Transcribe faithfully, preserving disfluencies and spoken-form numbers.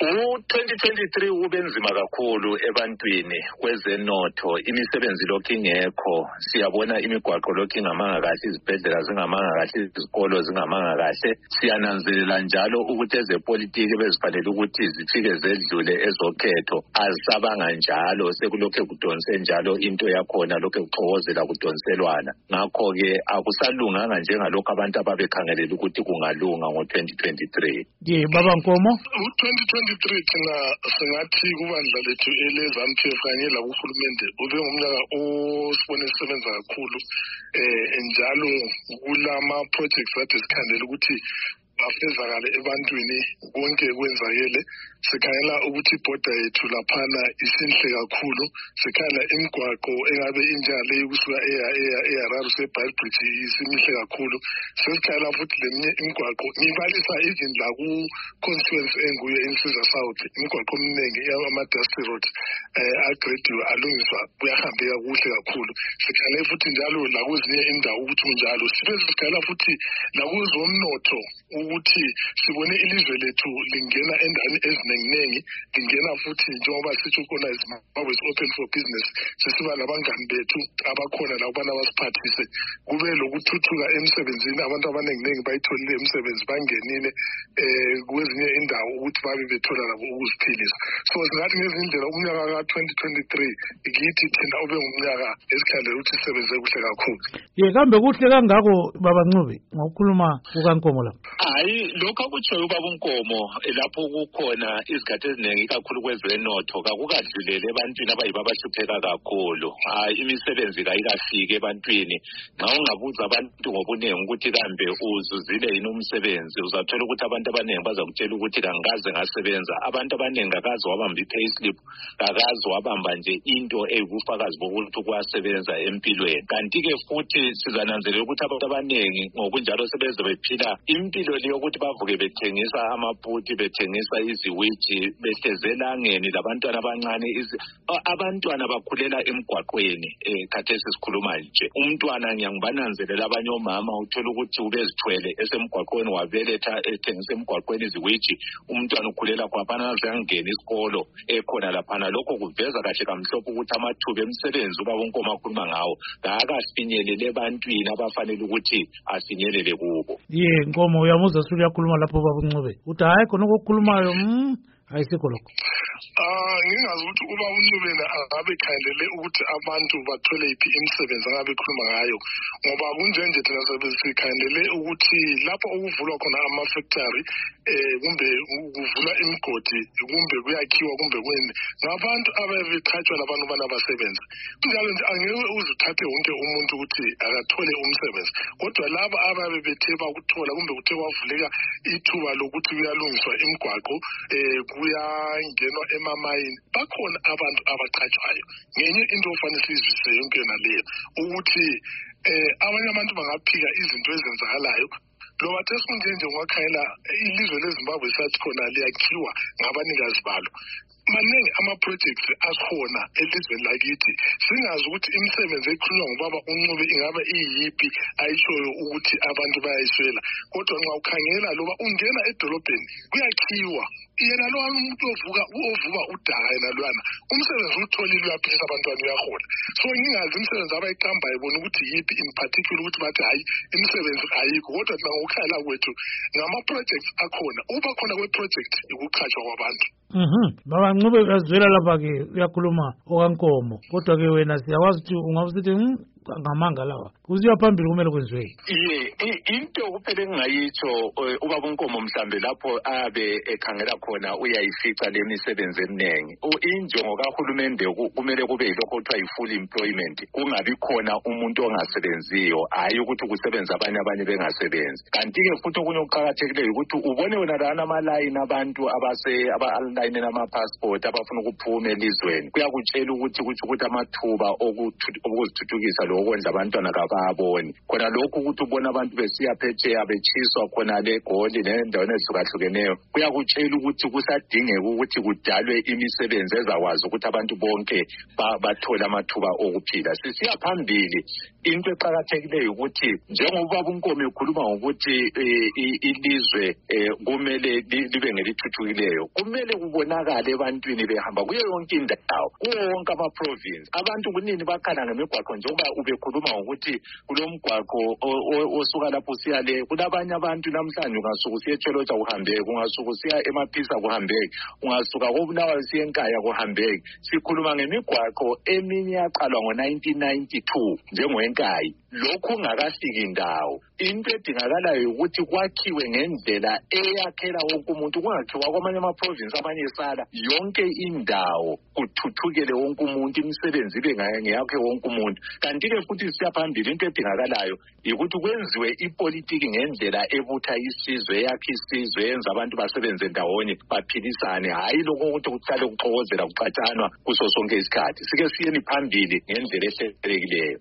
U-twenty twenty-three ubenzima kakhulu ebantwini kwezenotho, imisebenzi lokhu ingekho, siyabona imigwaqo lokhu ingamanga kahle, izibhedlela zingamanga kahle, izikolo zingamanga kahle. Siyananzelela njalo ukuthi ezepolitiki bezifanele ukuthi zifike zedlule ezokhetho azisabanga njalo, sekulokhu kudonse njalo into yakhona lokhu kuxokozela kudonselwana. Ngakho-ke akusalunganga njengalokho abantu ababekhangelela ukuthi kungalunga ngo-twenty twenty-three. Ye Baba Nkomo, u-twenty twenty-three thina singathi kubandla lethu ele-ZANU-P F kanye lakuhulumende ube ngumnyaka osibone sisebenza kakhulu eh njalo kulama projects kade sikhandela ukuthi bafezakale ebantwini konke kwenzakele. Sikhangela ukuthi ibhoda yethu laphana isinhle kakhulu, sikhangela imigwaqo engabe injalo kusuka eHarare seBailbridge isimihle kakhulu. Sesikhangela futhi leminye imigwaqo ngibalisa even la ku constituency enguye eNsiza South, imigwaqo eminingi ama-dusty road eh agrediwe alungiswa kuyahambeka kuhle kakhulu. Sikhangela futhi njalo la kwezinye indawo ukuthi kunjalo. Sibe sikhangela futhi la kuzomnotho ukuthi sibone ilizwe lethu lingena endaweni ezinenginengi, lingena futhi njengoba sithi khona Zimbabwe is open for business. Sesiba labangani bethu abakhona la kubana basiphathise, kube lokuthuthuka emsebenzini, abantu abanenginengi bayitholile emsebenzi bangenile eh kwezinye indawo ukuthi babe bethola labo ukuziphilisa. So singathi ngezindlela umnyaka ka-twenty twenty-three ikithi thina ube ngumnyaka esikhandela ukuthi sisebenze kuhle kakhulu. Ye kambe kuhle kangako Baba Ncube ngokukhuluma kukaNkomo la? Hayi, lokho akutshoyo ubaba uNkomo lapho kukhona izikhathi eziningi kakhulu kwezenotho kakukadlulele ebantwini abayibo abahlupheka kakhulu. Hayi, imisebenzi kayikafiki ebantwini. Nxa ungabuza abantu ngobuningi ukuthi kambe uzuzile yini umsebenzi, uzathola ukuthi abantu abaningi bazakutshela ukuthi kangaze ngasebenza. Abantu abaningi akaze wabamba i-payslip, akaze wabamba nje into eyibufakazi bokuthi kwasebenza empilweni. Kanti-ke futhi sizananzelela ukuthi abantu abaningi ngokunjalo sebeze bephila impilo yokuthi bavuke bethengisa amaputi, bethengisa iziwiji, behlezela-ngeni labantwana abancane. Abantwana bakhulela emgwaqweni eh khathesi sikhuluma nje. Umntwana ngiyangibananzelela abanye omama uthola ukuthi ubezithwele esemgwaqweni wabeletha ethengisa emgwaqweni iziwiji, umntwana ukhulela kwaphana zangena isikolo ekhona laphana. Lokho kuveza kahle kamhlophe ukuthi amathuba emsebenzi ubaba uNkomo akhuluma ngawo akasifinyelele ebantwini abafanele ukuthi afinyelele kubo. Ye Nkomo uyamuzwa sulu yakhuluma lapho Baba Ncube uthi hayi khona okukhulumayo mm ayisikho lokho. Ah ngingazi ukuthi uba uNcubeni angabe khandele ukuthi abantu bathole iphi imisebenzi angabe khuluma ngayo, ngoba kunjenje thina sebesikhandele ukuthi lapho okuvulwa khona ama-factory eh kumbe kuvula imigodi kumbe kuyakhiwa kumbe kweni ngabantu ababeqhatshwa labantu bana basebenza. Kunjalo nje angeke uzuthathe wonke umuntu ukuthi akathole umsebenzi, kodwa laba ababe bethe bakuthola kumbe kuthe kwavuleka ithuba lokuthi kuyalungiswa imigwaqo eh kuyangenwa emamayini, bakhona abantu abaqhatshwayo. Ngenye into ofanele sizise yonke naleyo ukuthi eh abanye abantu bangaphika izinto ezenzakalayo. Loba tesunje nje ngwakhayela ilizwe leZimbabwe sathi khona liyakhiwa ngabanikazi balo. Maningi ama-projects akhona elizweni lakithi, singazi ukuthi imisebenzi ekhulunywa ngubaba uNcube ingabe iyiphi ayishoyo ukuthi abantu bayayiswela. Kodwa nxa ukhangela loba ungena edolobheni kuyakhiwa, yena lo umuntu ovuka ovuka udaka yena lwana umsebenzi utholile uyaphisa abantwana uyahola. So ngingazi imisebenzi abayiqamba ibona ukuthi yiphi in particular ukuthi bathi hayi imisebenzi ayikho, kodwa thina ngokukhala kwethu ngama-projects akhona. Uba khona kwe-project ukuqhatshwa kwabantu. Mhm. Baba Ncube uyazwela lapha ke uyakhuluma okaNkomo, kodwa ke wena siyakwazi ukuthi ungawusithi ngamanga lawa kuziya phambili kumele kwenziwe. Ye into kuphela engingayitsho ubaba uNkomo mhlambe lapho abe ekhangela khona uyayifica le misebenzi eminingi. Injongo kahulumende kumele kube yilokho kuthiwa yi-full employment, kungabi khona umuntu ongasebenziyo, hayi ukuthi kusebenza abanye abanye bengasebenzi. Kanti-ke futhi okunye okuqakathekileyo ukuthi ubone wena lana amalayini abantu abase aba-alayini nama-passport abafuna ukuphuma elizweni, kuyakutshela ukuthi kuthi ukuthi amathuba okuzithuthukisa lo okondla abantwana kababoni khona lokhu ukuthi ubona abantu besiya phetsheya bechiswa khona le Goli nendaweni ezihlukahlukeneyo kuyakutshela ukuthi kusadingeka ukuthi kudalwe imisebenzi ezakwazi ukuthi abantu bonke bathole amathuba okuphila. Sisiya phambili into eqhakathekileyo ukuthi njengoba uNkomo ekhuluma ngokuthi ilizwe kumele libe ngelithuthukileyo kumele kubonakale ebantwini behamba kuyo yonke indawo kuwo wonke ama province abantu kunini bakhala ngemigwaqo njengoba ubekhuluma ngokuthi kulomgwaqo osuka lapho siya le kulabanye abantu namhlanje ungasuka usiya eTsholotsha kuhambeke ungasuka usiya eMaphisa kuhambeke ungasuka koBulawayo usiya eNkaya kuhambeke sikhuluma ngemigwaqo eminye yaqalwa ngo nineteen ninety-two njengoNkayi lokhu ungakafiki indawo into edingakalayo ukuthi kwakhiwe ngendlela eyakhela wonke umuntu kungakhiwa kwamanye ama province amanye esala yonke indawo kuthuthukele wonke umuntu imisebenzi ibe ngeyakhe wonke umuntu kanti ke futhi siya phambili into edingakalayo ukuthi kwenziwe ipolitiki ngendlela ebutha isizwe yakhe isizwe yenza abantu basebenze ndawonye baphilisane hayi lokho ukuthi kuqale kuxokozela kucatshanwa kuso sonke isikhathi sike siyeni phambili ngendlela ehlelekileyo.